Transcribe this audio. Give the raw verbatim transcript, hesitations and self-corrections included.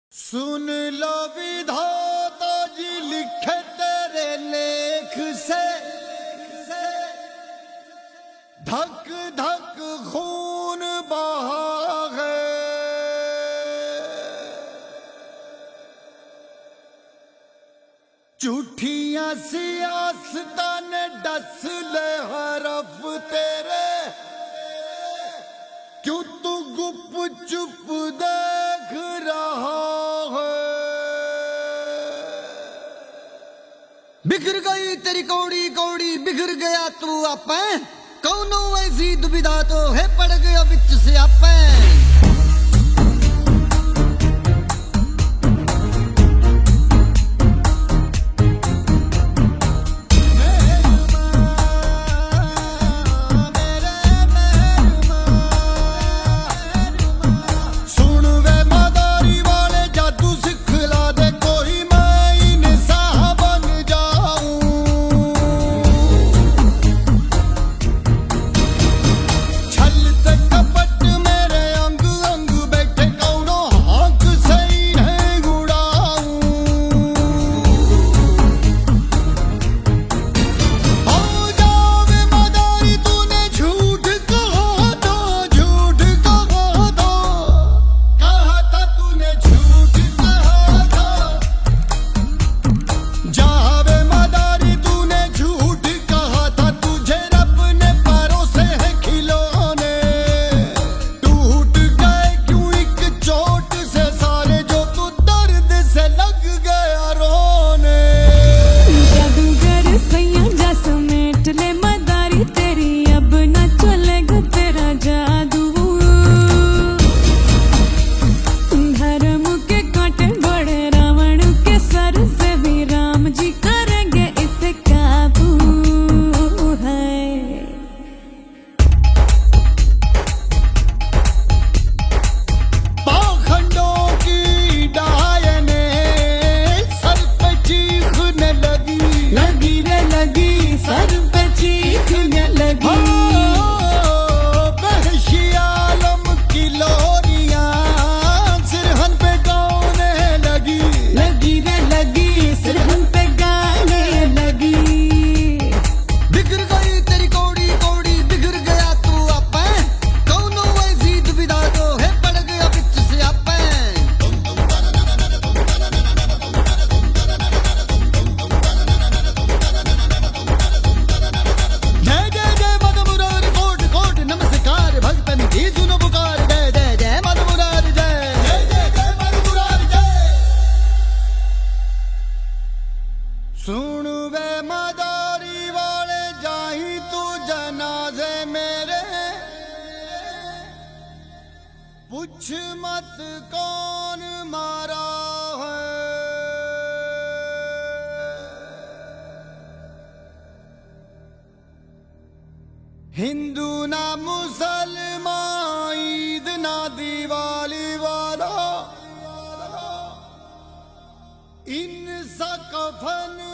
सुन लो विधाता जी लिखे तेरे लेख से, धक धक खून बहा है। झूठियां सियासतां ने डस ले हरफ तेरे, क्यों तू गुप चुप देख रहा है। बिखर गई तेरी कौड़ी कौड़ी, बिखर गया तू आपे, कौनो ऐसी दुविधा तो है पड़ गया बिच से आपे। सुन वे मदारी वाले जाही तू जनाजे मेरे, पूछ मत कौन मारा है। हिंदू ना मुसलमान, ईद ना दिवाली वाला, इन सा कफन